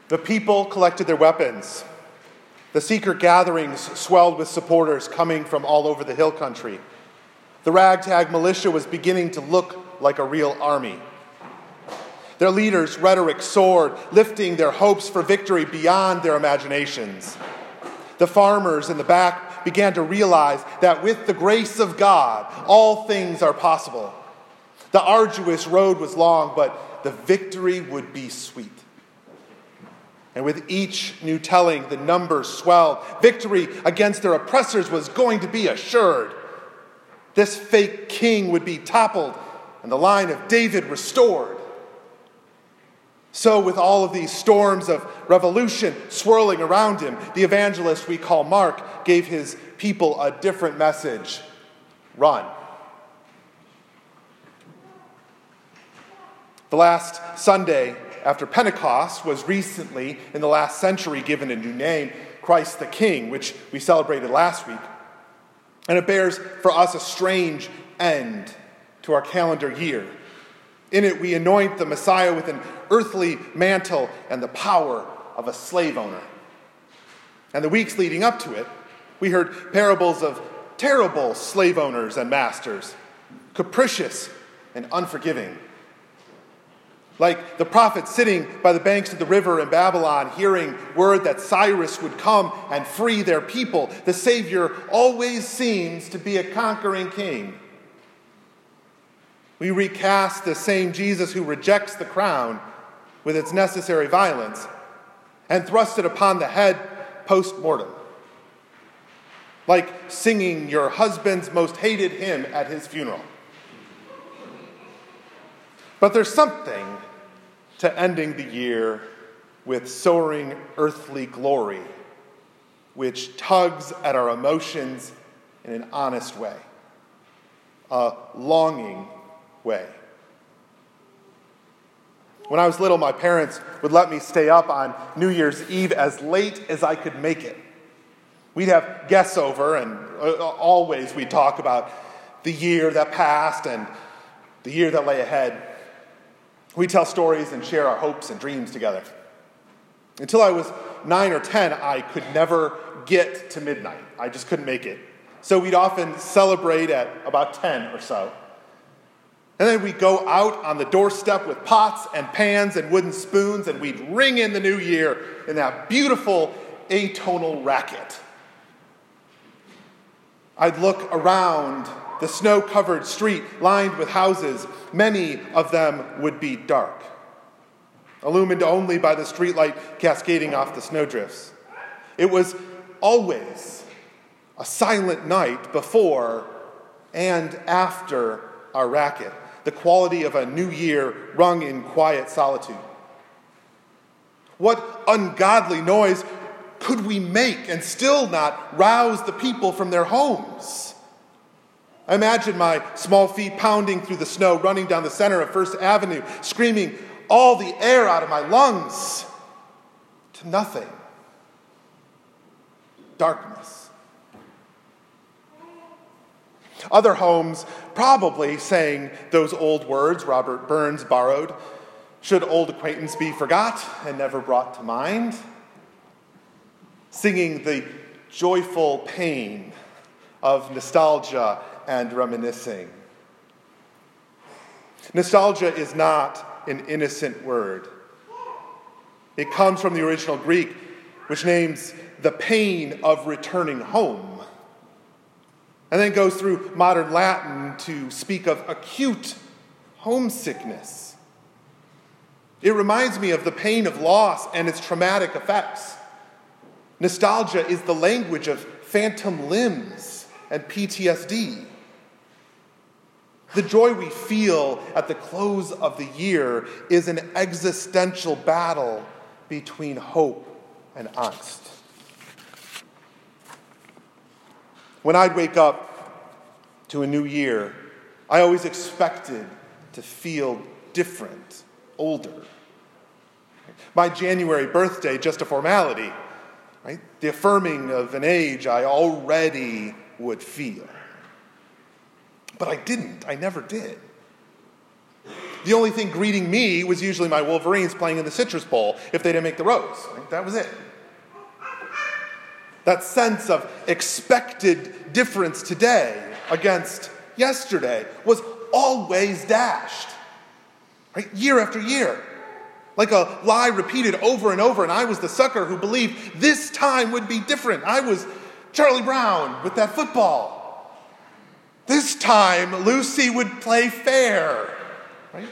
The people collected their weapons. The secret gatherings swelled with supporters coming from all over the hill country. The ragtag militia was beginning to look like a real army. Their leaders' rhetoric soared, lifting their hopes for victory beyond their imaginations. The farmers in the back began to realize that with the grace of God, all things are possible. The arduous road was long, but the victory would be sweet. And with each new telling, the numbers swelled. Victory against their oppressors was going to be assured. This fake king would be toppled and the line of David restored. So with all of these storms of revolution swirling around him, the evangelist we call Mark gave his people a different message. Run. The last Sunday after Pentecost was recently, in the last century, given a new name, Christ the King, which we celebrated last week. And it bears for us a strange end to our calendar year. In it, we anoint the Messiah with an earthly mantle and the power of a slave owner. And the weeks leading up to it, we heard parables of terrible slave owners and masters, capricious and unforgiving. Like the prophet sitting by the banks of the river in Babylon, hearing word that Cyrus would come and free their people, the Savior always seems to be a conquering king. We recast the same Jesus who rejects the crown with its necessary violence and thrust it upon the head post-mortem. Like singing your husband's most hated hymn at his funeral. But there's something to ending the year with soaring earthly glory, which tugs at our emotions in an honest way, a longing way. When I was little, my parents would let me stay up on New Year's Eve as late as I could make it. We'd have guests over, and always we'd talk about the year that passed and the year that lay ahead. We'd tell stories and share our hopes and dreams together. Until I was 9 or 10, I could never get to midnight. I just couldn't make it. So we'd often celebrate at about 10 or so. And then we'd go out on the doorstep with pots and pans and wooden spoons, and we'd ring in the new year in that beautiful atonal racket. I'd look around the snow-covered street lined with houses. Many of them would be dark, illumined only by the streetlight cascading off the snowdrifts. It was always a silent night before and after our racket, the quality of a new year rung in quiet solitude. What ungodly noise could we make and still not rouse the people from their homes? I imagine my small feet pounding through the snow, running down the center of First Avenue, screaming all the air out of my lungs to nothing. Darkness. Other homes probably sang those old words Robert Burns borrowed. Should old acquaintance be forgot and never brought to mind? Singing the joyful pain of nostalgia and reminiscing. Nostalgia is not an innocent word. It comes from the original Greek, which names the pain of returning home, and then goes through modern Latin to speak of acute homesickness. It reminds me of the pain of loss and its traumatic effects. Nostalgia is the language of phantom limbs and PTSD. The joy we feel at the close of the year is an existential battle between hope and angst. When I'd wake up to a new year, I always expected to feel different, older. My January birthday, just a formality, right? The affirming of an age I already would feel. But I didn't. I never did. the only thing greeting me was usually my Wolverines playing in the Citrus Bowl if they didn't make the rows. Right? That was it. That sense of expected difference today against yesterday was always dashed. Right? Year after year. Like a lie repeated over and over, and I was the sucker who believed this time would be different. I was Charlie Brown with that football. This time, Lucy would play fair. Right?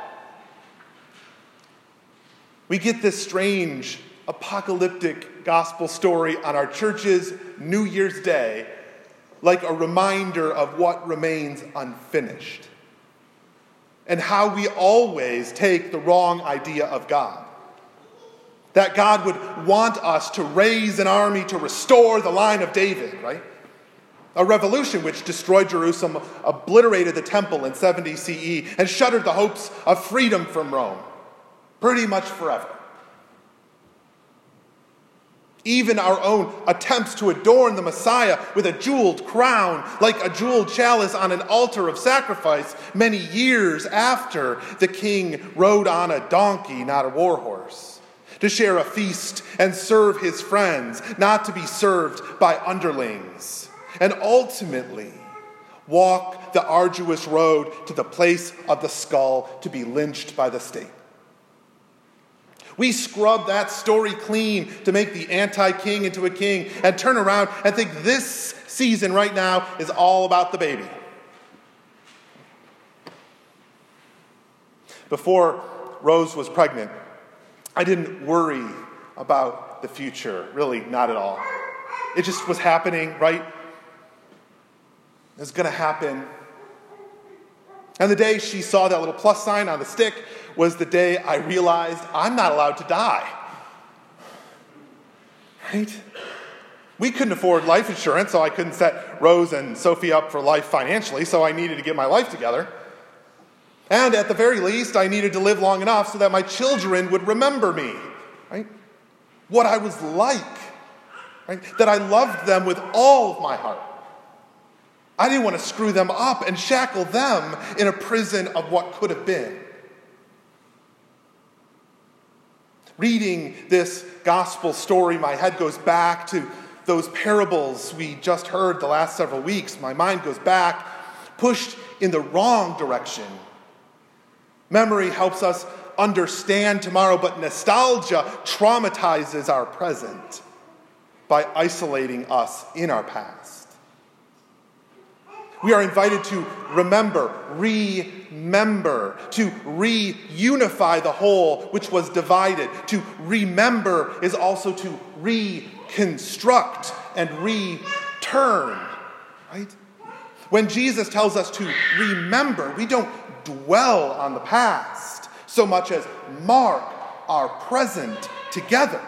We get this strange, apocalyptic gospel story on our church's New Year's Day like a reminder of what remains unfinished and how we always take the wrong idea of God. That God would want us to raise an army to restore the line of David, right? A revolution which destroyed Jerusalem, obliterated the temple in 70 CE, and shuttered the hopes of freedom from Rome, pretty much forever. Even our own attempts to adorn the Messiah with a jeweled crown, like a jeweled chalice on an altar of sacrifice, many years after the king rode on a donkey, not a war horse, to share a feast and serve his friends, not to be served by underlings, and ultimately walk the arduous road to the place of the skull to be lynched by the state. We scrub that story clean to make the anti-king into a king and turn around and think this season right now is all about the baby. Before Rose was pregnant, I didn't worry about the future, really not at all. It just was happening, right? It was going to happen. And the day she saw that little plus sign on the stick was the day I realized I'm not allowed to die. Right? We couldn't afford life insurance, so I couldn't set Rose and Sophie up for life financially, so I needed to get my life together. And at the very least, I needed to live long enough so that my children would remember me, right? What I was like, right? That I loved them with all of my heart. I didn't want to screw them up and shackle them in a prison of what could have been. Reading this gospel story, my head goes back to those parables we just heard the last several weeks. My mind goes back, pushed in the wrong direction. Memory helps us understand tomorrow, but nostalgia traumatizes our present by isolating us in our past. We are invited to remember, to reunify the whole which was divided. To remember is also to reconstruct and return, right? When Jesus tells us to remember, we don't dwell on the past so much as mark our present together.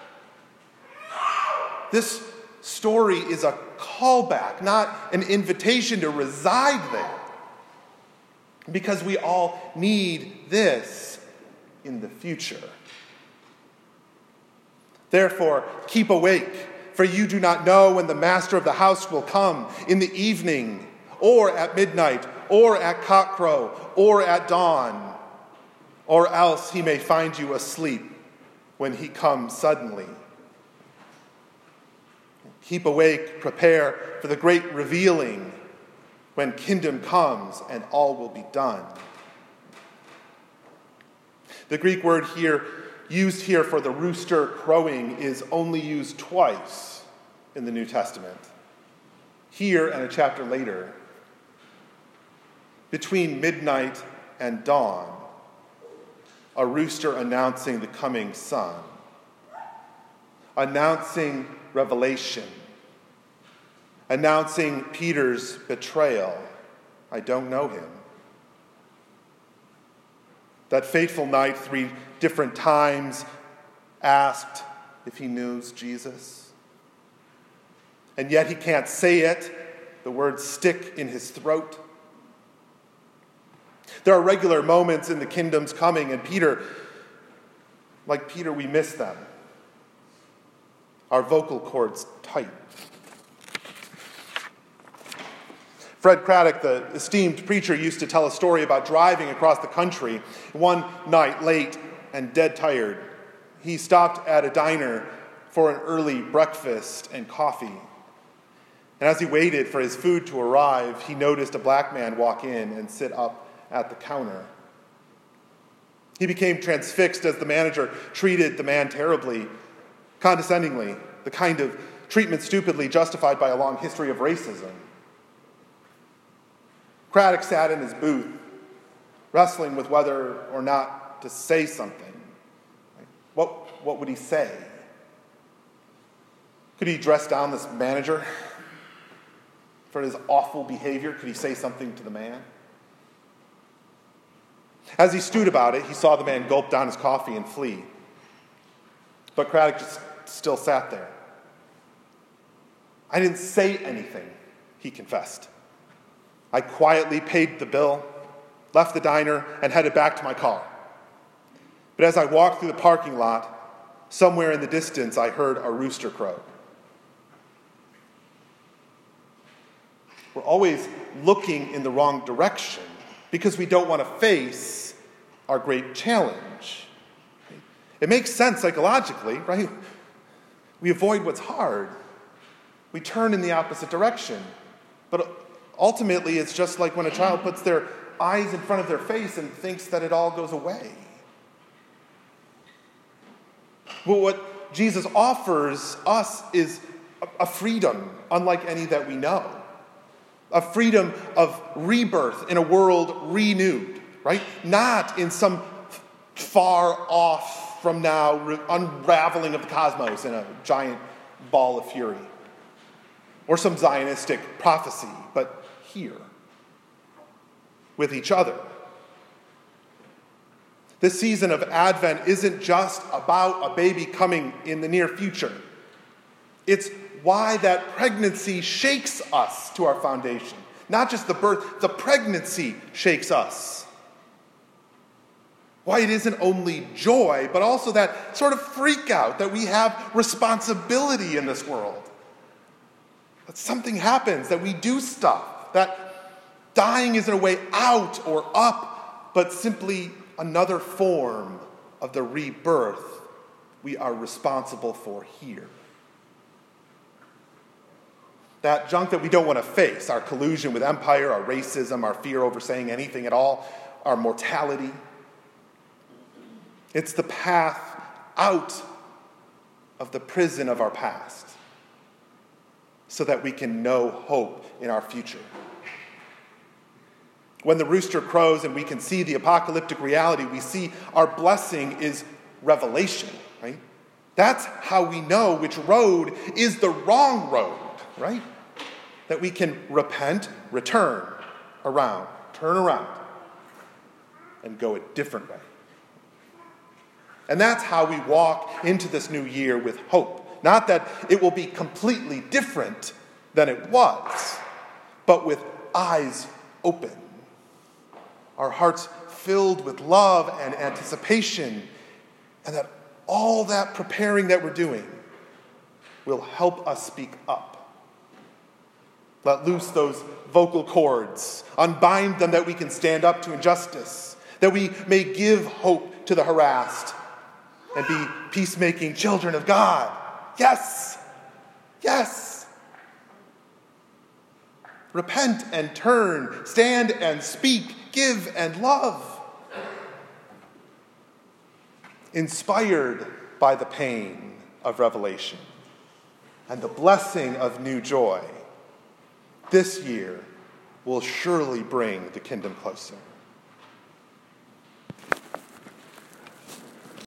This story is a callback, not an invitation to reside there. Because we all need this in the future. Therefore, keep awake, for you do not know when the master of the house will come, in the evening, or at midnight, or at cockcrow, or at dawn, or else he may find you asleep when he comes suddenly. Keep awake, prepare for the great revealing when kingdom comes and all will be done. The Greek word used here for the rooster crowing is only used twice in the New Testament. Here and a chapter later. Between midnight and dawn, a rooster announcing the coming son, announcing revelation, announcing Peter's betrayal. I don't know him. That fateful night, 3 different times asked if he knows Jesus. And yet he can't say it. The words stick in his throat. There are regular moments in the kingdom's coming, and like Peter, we miss them. Our vocal cords tight. Fred Craddock, the esteemed preacher, used to tell a story about driving across the country. One night, late and dead tired, he stopped at a diner for an early breakfast and coffee. And as he waited for his food to arrive, he noticed a black man walk in and sit up at the counter. He became transfixed as the manager treated the man terribly, condescendingly, the kind of treatment stupidly justified by a long history of racism. Craddock sat in his booth, wrestling with whether or not to say something. What would he say? Could he dress down this manager for his awful behavior? Could he say something to the man? As he stewed about it, he saw the man gulp down his coffee and flee. But Craddock just still sat there. I didn't say anything, he confessed. I quietly paid the bill, left the diner, and headed back to my car. But as I walked through the parking lot, somewhere in the distance, I heard a rooster crow. We're always looking in the wrong direction because we don't want to face our great challenge. It makes sense psychologically, right? We avoid what's hard. We turn in the opposite direction. But ultimately, it's just like when a child puts their eyes in front of their face and thinks that it all goes away. Well, what Jesus offers us is a freedom unlike any that we know. A freedom of rebirth in a world renewed, right? Not in some far off from now unraveling of the cosmos in a giant ball of fury. Or some Zionistic prophecy, but here, with each other. This season of Advent isn't just about a baby coming in the near future. It's why that pregnancy shakes us to our foundation. Not just the birth, the pregnancy shakes us. Why it isn't only joy, but also that sort of freak out that we have responsibility in this world. That something happens, that we do stuff, that dying isn't a way out or up, but simply another form of the rebirth we are responsible for here. That junk that we don't want to face, our collusion with empire, our racism, our fear over saying anything at all, our mortality. It's the path out of the prison of our past so that we can know hope in our future. When the rooster crows and we can see the apocalyptic reality, we see our blessing is revelation, right? That's how we know which road is the wrong road, right? That we can repent, turn around, and go a different way. And that's how we walk into this new year with hope. Not that it will be completely different than it was, but with eyes open. Our hearts filled with love and anticipation, and that all that preparing that we're doing will help us speak up. Let loose those vocal cords, unbind them that we can stand up to injustice, that we may give hope to the harassed, and be peacemaking children of God. Yes! Yes! Repent and turn, stand and speak, give and love. Inspired by the pain of revelation and the blessing of new joy, this year will surely bring the kingdom closer.